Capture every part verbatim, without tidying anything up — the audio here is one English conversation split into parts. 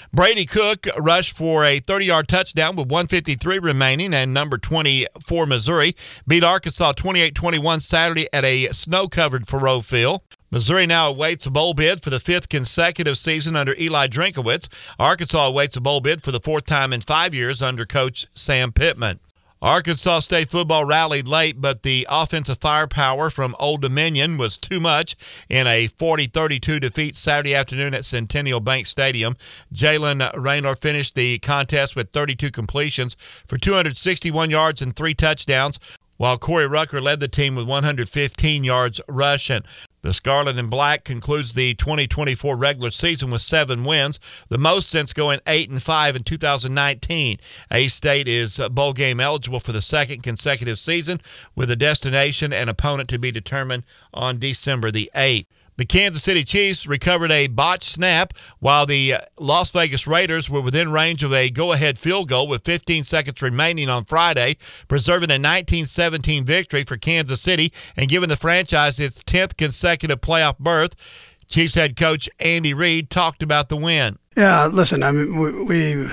Brady Cook rushed for a thirty-yard touchdown with one fifty-three remaining, and number twenty-four Missouri beat Arkansas twenty-eight twenty-one Saturday at a snow-covered Faurot Field. Missouri now awaits a bowl bid for the fifth consecutive season under Eli Drinkowitz. Arkansas awaits a bowl bid for the fourth time in five years under Coach Sam Pittman. Arkansas State football rallied late, but the offensive firepower from Old Dominion was too much in a forty thirty-two defeat Saturday afternoon at Centennial Bank Stadium. Jalen Raynor finished the contest with thirty-two completions for two hundred sixty-one yards and three touchdowns, while Corey Rucker led the team with one hundred fifteen yards rushing. The Scarlet and Black concludes the twenty twenty-four regular season with seven wins, the most since going eight and five in two thousand nineteen. A-State is bowl game eligible for the second consecutive season, with a destination and opponent to be determined on December the eighth. The Kansas City Chiefs recovered a botched snap, while the Las Vegas Raiders were within range of a go-ahead field goal with fifteen seconds remaining on Friday, preserving a nineteen seventeen victory for Kansas City and giving the franchise its tenth consecutive playoff berth. Chiefs head coach Andy Reid talked about the win. Yeah, listen, I mean, we we,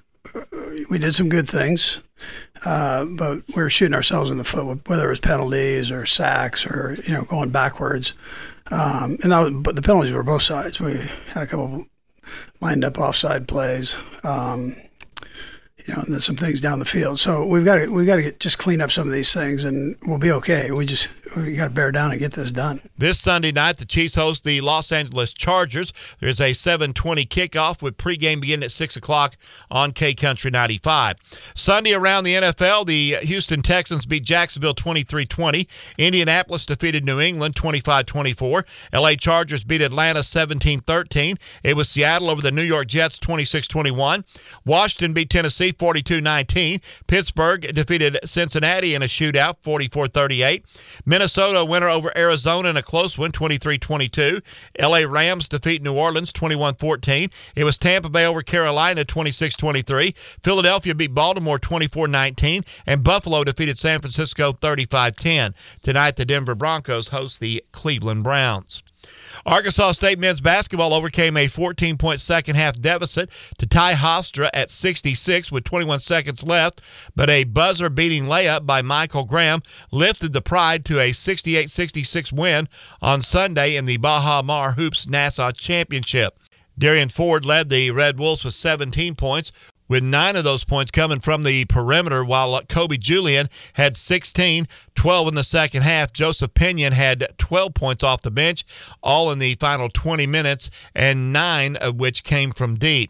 we did some good things, uh, but we were shooting ourselves in the foot, whether it was penalties or sacks or, you know, going backwards. Um, and that was, but the penalties were both sides. We had a couple of lined up offside plays, um, you know, and there's some things down the field. So we've got to we've got to get, just clean up some of these things, and we'll be okay. We just we got to bear down and get this done. This Sunday night, the Chiefs host the Los Angeles Chargers. There's a seven twenty kickoff with pregame beginning at six o'clock on K Country ninety-five. Sunday around the N F L, the Houston Texans beat Jacksonville twenty-three twenty. Indianapolis defeated New England twenty-five twenty-four. L A Chargers beat Atlanta seventeen thirteen. It was Seattle over the New York Jets twenty-six twenty-one. Washington beat Tennessee forty-two nineteen. Pittsburgh defeated Cincinnati in a shootout forty-four thirty-eight. Minnesota winner over Arizona in a close one twenty-three twenty-two. L A Rams defeat New Orleans twenty-one fourteen. It was Tampa Bay over Carolina twenty-six twenty-three. Philadelphia beat Baltimore twenty-four nineteen. And Buffalo defeated San Francisco thirty-five ten. Tonight, the Denver Broncos host the Cleveland Browns. Arkansas State men's basketball overcame a fourteen-point second-half deficit to tie Hofstra at sixty-six with twenty-one seconds left, but a buzzer-beating layup by Michael Graham lifted the Pride to a sixty-eight sixty-six win on Sunday in the Baha Mar Hoops Nassau Championship. Darian Ford led the Red Wolves with seventeen points, with nine of those points coming from the perimeter, while Kobe Julian had sixteen, twelve in the second half. Joseph Pinion had twelve points off the bench, all in the final twenty minutes, and nine of which came from deep.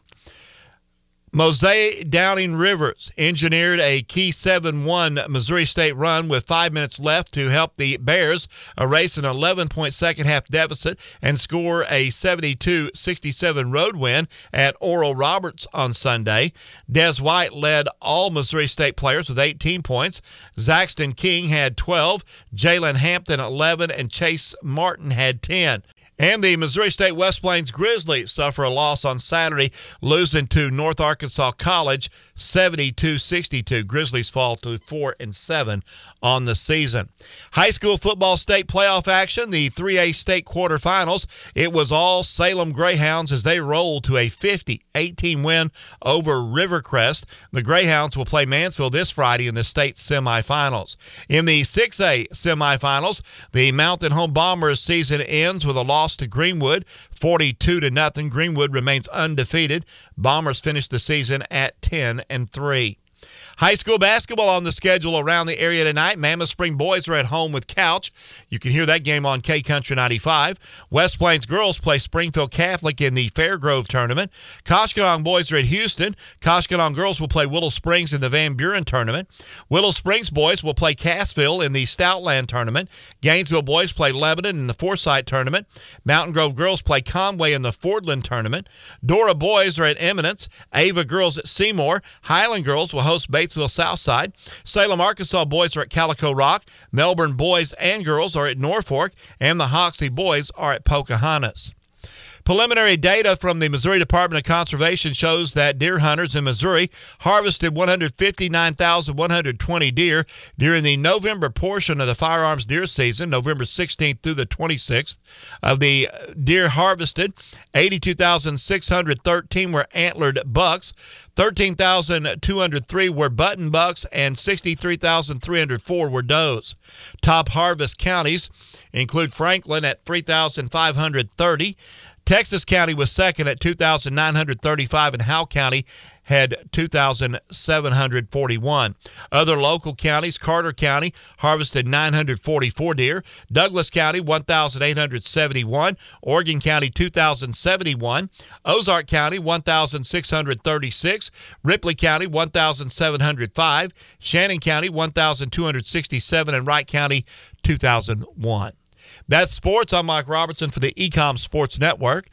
Mosaic Downing Rivers engineered a key seven one Missouri State run with five minutes left to help the Bears erase an eleven-point second-half deficit and score a seventy-two sixty-seven road win at Oral Roberts on Sunday. Des White led all Missouri State players with eighteen points. Zaxton King had twelve, Jalen Hampton eleven, and Chase Martin had ten. And the Missouri State West Plains Grizzlies suffer a loss on Saturday, losing to North Arkansas College seventy-two sixty-two. Grizzlies fall to four and seven on the season. High school football state playoff action, the three A state quarterfinals. It was all Salem Greyhounds as they rolled to a fifty eighteen win over Rivercrest. The Greyhounds will play Mansfield this Friday in the state semifinals. In the six A semifinals, the Mountain Home Bombers season ends with a loss to Greenwood, forty-two to nothing. Greenwood remains undefeated. Bombers finish the season at ten and three. High school basketball on the schedule around the area tonight. Mammoth Spring boys are at home with Couch. You can hear that game on K Country ninety-five. West Plains girls play Springfield Catholic in the Fairgrove tournament. Koshkonong boys are at Houston. Koshkonong girls will play Willow Springs in the Van Buren tournament. Willow Springs boys will play Cassville in the Stoutland tournament. Gainesville boys play Lebanon in the Forsyth tournament. Mountain Grove girls play Conway in the Fordland tournament. Dora boys are at Eminence. Ava girls at Seymour. Highland girls will host Batesville Southside. Salem, Arkansas boys are at Calico Rock. Melbourne boys and girls are at Norfolk. And the Hoxie boys are at Pocahontas. Preliminary data from the Missouri Department of Conservation shows that deer hunters in Missouri harvested one hundred fifty-nine thousand one hundred twenty deer during the November portion of the firearms deer season, November sixteenth through the twenty-sixth. Of the deer harvested, eighty-two thousand six hundred thirteen were antlered bucks, thirteen thousand two hundred three were button bucks, and sixty-three thousand three hundred four were does. Top harvest counties include Franklin at three thousand five hundred thirty, Texas County was second at two thousand nine hundred thirty-five, and Howell County had two thousand seven hundred forty-one. Other local counties, Carter County harvested nine hundred forty-four deer, Douglas County one thousand eight hundred seventy-one, Oregon County two thousand seventy-one, Ozark County one thousand six hundred thirty-six, Ripley County one thousand seven hundred five, Shannon County one thousand two hundred sixty-seven, and Wright County two thousand one. That's sports. I'm Mike Robertson for the Ecom Sports Network.